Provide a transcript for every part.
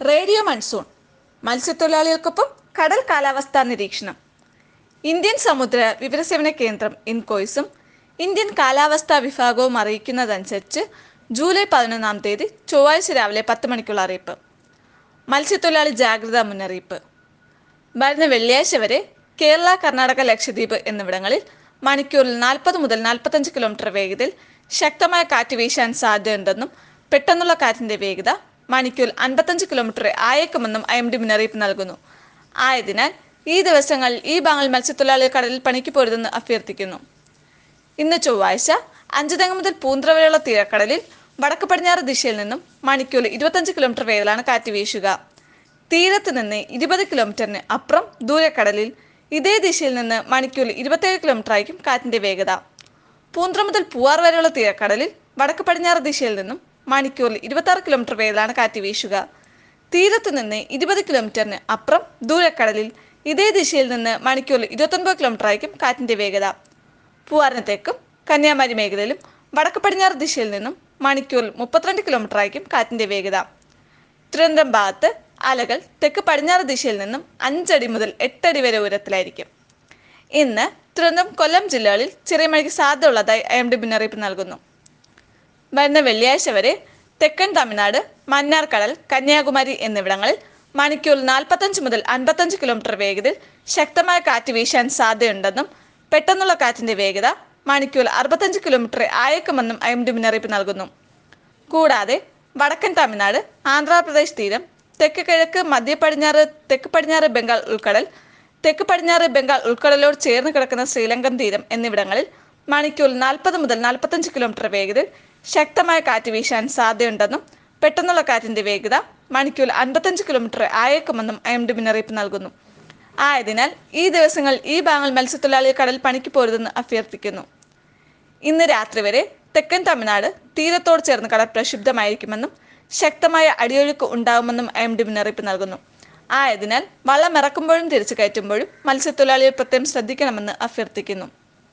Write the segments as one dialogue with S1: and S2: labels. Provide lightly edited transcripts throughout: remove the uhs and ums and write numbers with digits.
S1: Radio monsoon മത്സ്യത്തൊഴിലാളികൾക്കൊപ്പം കടൽ കാലാവസ്ഥാ നിരീക്ഷണം. ഇന്ത്യൻ സമുദ്ര വിവരസേവന കേന്ദ്രം ഇൻകോയ്സും ഇന്ത്യൻ കാലാവസ്ഥാ വിഭാഗവും അറിയിക്കുന്നതനുസരിച്ച് ജൂലൈ 11 ചൊവ്വാഴ്ച രാവിലെ 10 മണിക്കുള്ള അറിയിപ്പ്. മത്സ്യത്തൊഴിലാളി ജാഗ്രതാ മുന്നറിയിപ്പ്. വരുന്ന വെള്ളിയാഴ്ച വരെ കേരള, കർണാടക, ലക്ഷദ്വീപ് എന്നിവിടങ്ങളിൽ മണിക്കൂറിൽ 40 മുതൽ 45 കിലോമീറ്റർ വേഗതയിൽ ശക്തമായ കാറ്റ് വീശാൻ സാധ്യതയുണ്ടെന്നും പെട്ടെന്നുള്ള കാറ്റിന്റെ വേഗത മണിക്കൂറിൽ 55 കിലോമീറ്റർ ആയേക്കുമെന്നും IMD മുന്നറിയിപ്പ് നൽകുന്നു. ആയതിനാൽ ഈ ദിവസങ്ങളിൽ ഈ ഭാഗങ്ങളിൽ മത്സ്യത്തൊഴിലാളികൾ കടലിൽ പണിക്ക് പോരുതെന്ന് അഭ്യർത്ഥിക്കുന്നു. ഇന്ന് ചൊവ്വാഴ്ച അഞ്ചുതെങ്ങ് മുതൽ പൂന്ത്ര വരെയുള്ള തീരക്കടലിൽ വടക്ക് പടിഞ്ഞാറ് ദിശയിൽ നിന്നും മണിക്കൂറിൽ 25 കിലോമീറ്റർ വേഗത്തിലാണ് കാറ്റ് വീശുക. തീരത്ത് നിന്ന് 20 കിലോമീറ്ററിന് അപ്പുറം ദൂരക്കടലിൽ ഇതേ ദിശയിൽ നിന്ന് മണിക്കൂറിൽ 27 കിലോമീറ്റർ ആയിരിക്കും കാറ്റിന്റെ വേഗത. പൂന്ത്ര മുതൽ പൂവാർ വരെയുള്ള തീരക്കടലിൽ വടക്ക് പടിഞ്ഞാറ് ദിശയിൽ നിന്നും മണിക്കൂറിൽ 26 കിലോമീറ്റർ വേഗത്തിലാണ് കാറ്റ് വീശുക. തീരത്ത് നിന്ന് 20 കിലോമീറ്ററിന് അപ്പുറം ദൂരക്കടലിൽ ഇതേ ദിശയിൽ നിന്ന് മണിക്കൂറിൽ 29 കിലോമീറ്റർ ആയിരിക്കും കാറ്റിന്റെ വേഗത. പൂവാറിന് തെക്കും കന്യാകുമാരി മേഖലയിലും വടക്ക് പടിഞ്ഞാറ് ദിശയിൽ നിന്നും മണിക്കൂറിൽ 32 കിലോമീറ്റർ ആയിരിക്കും കാറ്റിന്റെ വേഗത. തിരുവനന്തപുരം ഭാഗത്ത് അലകൾ തെക്ക് പടിഞ്ഞാറ് ദിശയിൽ നിന്നും 5 അടി മുതൽ 8 അടി വരെ ഉയരത്തിലായിരിക്കും. ഇന്ന് തിരുവനന്തപുരം, കൊല്ലം ജില്ലകളിൽ ചെറിയ മഴയ്ക്ക് സാധ്യതയുള്ളതായി IMD മുന്നറിയിപ്പ് നൽകുന്നു. വരുന്ന വെള്ളിയാഴ്ച വരെ തെക്കൻ തമിഴ്നാട്, മന്നാർ കടൽ, കന്യാകുമാരി എന്നിവിടങ്ങളിൽ മണിക്കൂറിൽ 45 മുതൽ 55 കിലോമീറ്റർ വേഗതയിൽ ശക്തമായ കാറ്റ് വീശാൻ സാധ്യതയുണ്ടെന്നും പെട്ടെന്നുള്ള കാറ്റിന്റെ വേഗത മണിക്കൂറിൽ 65 കിലോമീറ്റർ ആയേക്കുമെന്നും IMD മുന്നറിയിപ്പ് നൽകുന്നു. കൂടാതെ വടക്കൻ തമിഴ്നാട്, ആന്ധ്രാപ്രദേശ് തീരം, തെക്ക് കിഴക്ക്, മധ്യ പടിഞ്ഞാറ്, തെക്ക് പടിഞ്ഞാറ് ബംഗാൾ ഉൾക്കടൽ, തെക്ക് പടിഞ്ഞാറ് ബംഗാൾ ഉൾക്കടലോട് ചേർന്ന് കിടക്കുന്ന ശ്രീലങ്കൻ തീരം എന്നിവിടങ്ങളിൽ മണിക്കൂറിൽ 40 മുതൽ 45 കിലോമീറ്റർ വേഗതയിൽ ശക്തമായ കാറ്റ് വീശാൻ സാധ്യതയുണ്ടെന്നും പെട്ടെന്നുള്ള കാറ്റിന്റെ വേഗത മണിക്കൂറിൽ 55 കിലോമീറ്റർ ആയേക്കുമെന്നും IMD മുന്നറിയിപ്പ് നൽകുന്നു. ആയതിനാൽ ഈ ദിവസങ്ങളിൽ ഈ ഭാഗങ്ങളിൽ മത്സ്യത്തൊഴിലാളികൾ കടൽ പണിക്ക് പോരുതെന്ന് അഭ്യർത്ഥിക്കുന്നു. ഇന്ന് രാത്രി വരെ തെക്കൻ തമിഴ്നാട് തീരത്തോട് ചേർന്ന് കടൽ പ്രക്ഷുബ്ധമായിരിക്കുമെന്നും ശക്തമായ അടിയൊഴുക്ക് ഉണ്ടാകുമെന്നും IMD മുന്നറിയിപ്പ് നൽകുന്നു. ആയതിനാൽ വള്ളം ഇറക്കുമ്പോഴും തിരിച്ചു കയറ്റുമ്പോഴും മത്സ്യത്തൊഴിലാളികൾ പ്രത്യേകം ശ്രദ്ധിക്കണമെന്ന് അഭ്യർത്ഥിക്കുന്നു.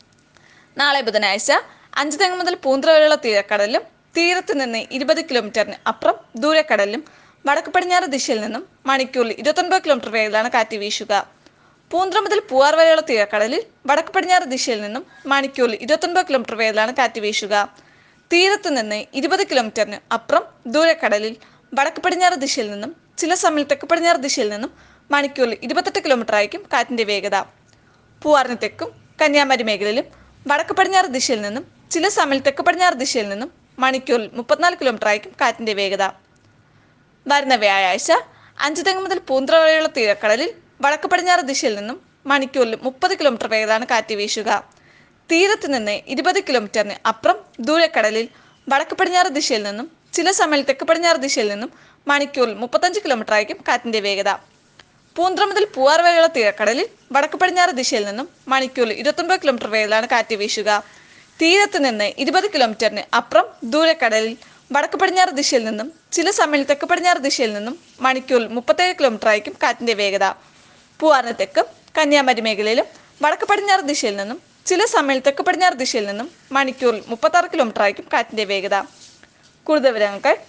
S1: നാളെ ബുധനാഴ്ച അഞ്ചുതെങ്ങ് മുതൽ പൂന്ത്ര വരെയുള്ള തീരക്കടലിലും തീരത്ത് നിന്ന് 20 കിലോമീറ്ററിന് അപ്പുറം ദൂരക്കടലിലും വടക്ക് പടിഞ്ഞാറ് ദിശയിൽ നിന്നും മണിക്കൂറിൽ 29 കിലോമീറ്റർ വേഗത്തിലാണ് കാറ്റ് വീശുക. പൂന്ത്ര മുതൽ പൂവാർ വരെയുള്ള തീരക്കടലിൽ വടക്ക് പടിഞ്ഞാറ് ദിശയിൽ നിന്നും മണിക്കൂറിൽ 29 കിലോമീറ്റർ വേഗത്തിലാണ് കാറ്റ് വീശുക. തീരത്ത് നിന്ന് 20 കിലോമീറ്ററിന് അപ്പുറം ദൂരക്കടലിൽ വടക്ക് പടിഞ്ഞാറ് ദിശയിൽ നിന്നും ചില സമയം തെക്ക് പടിഞ്ഞാറ് ദിശയിൽ നിന്നും മണിക്കൂറിൽ 28 കിലോമീറ്റർ ആയിരിക്കും കാറ്റിന്റെ വേഗത. പൂവാറിന് തെക്കും കന്യാകുമാരി മേഖലയിലും വടക്ക് പടിഞ്ഞാറ് ദിശയിൽ നിന്നും ചില സമയം തെക്ക് പടിഞ്ഞാറ് ദിശയിൽ നിന്നും മണിക്കൂറിൽ 34 കിലോമീറ്റർ ആയിരിക്കും കാറ്റിന്റെ വേഗത. വരുന്ന വ്യാഴാഴ്ച അഞ്ചുതെങ്ങ് മുതൽ പൂന്ത്ര വരെയുള്ള തീരക്കടലിൽ വടക്ക് പടിഞ്ഞാറ് ദിശയിൽ നിന്നും മണിക്കൂറിൽ 30 കിലോമീറ്റർ വേഗത്തിലാണ് കാറ്റ് വീശുക. തീരത്ത് നിന്ന് 20 കിലോമീറ്ററിന് അപ്പുറം ദൂരക്കടലിൽ വടക്ക് പടിഞ്ഞാറ് ദിശയിൽ നിന്നും ചില സമയം തെക്ക് പടിഞ്ഞാറ് ദിശയിൽ നിന്നും മണിക്കൂറിൽ 35 കിലോമീറ്റർ ആയിരിക്കും കാറ്റിന്റെ വേഗത. പൂന്ത്ര മുതൽ പൂവാർ വരെയുള്ള തീരക്കടലിൽ വടക്ക് പടിഞ്ഞാറ് ദിശയിൽ നിന്നും മണിക്കൂറിൽ 29 കിലോമീറ്റർ വേഗത്തിലാണ് കാറ്റ് വീശുക. തീരത്ത് നിന്ന് 20 കിലോമീറ്ററിന് അപ്പുറം ദൂരക്കടലിൽ വടക്ക് പടിഞ്ഞാറ് ദിശയിൽ നിന്നും ചില സമയം തെക്ക് പടിഞ്ഞാറ് ദിശയിൽ നിന്നും മണിക്കൂറിൽ 37 കിലോമീറ്റർ ആയിരിക്കും കാറ്റിന്റെ വേഗത. പൂവാറിന് തെക്കും കന്യാകുമാരി മേഖലയിലും വടക്ക് പടിഞ്ഞാറ് ദിശയിൽ നിന്നും ചില സമയം തെക്ക് പടിഞ്ഞാറ് ദിശയിൽ നിന്നും മണിക്കൂറിൽ 36 കിലോമീറ്റർ ആയിരിക്കും കാറ്റിന്റെ വേഗത. കൂടുതൽ വിവരങ്ങൾക്കായി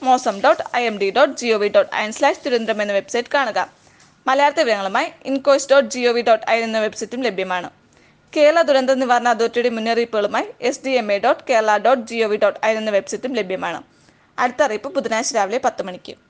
S1: mosam.imd.gov.in/തിരുവനന്തപുരം എന്ന വെബ്സൈറ്റ് കാണുക. മലയാളത്തെ വിവരങ്ങളുമായി incoys.gov.in എന്ന വെബ്സൈറ്റും ലഭ്യമാണ്. കേരള ദുരന്ത നിവാരണ അതോറിറ്റിയുടെ മുന്നറിയിപ്പുകളുമായി sdma.kerala.gov.in എന്ന വെബ്സൈറ്റും ലഭ്യമാണ്. അടുത്ത അറിയിപ്പ് ബുധനാഴ്ച രാവിലെ 10 മണിക്ക്.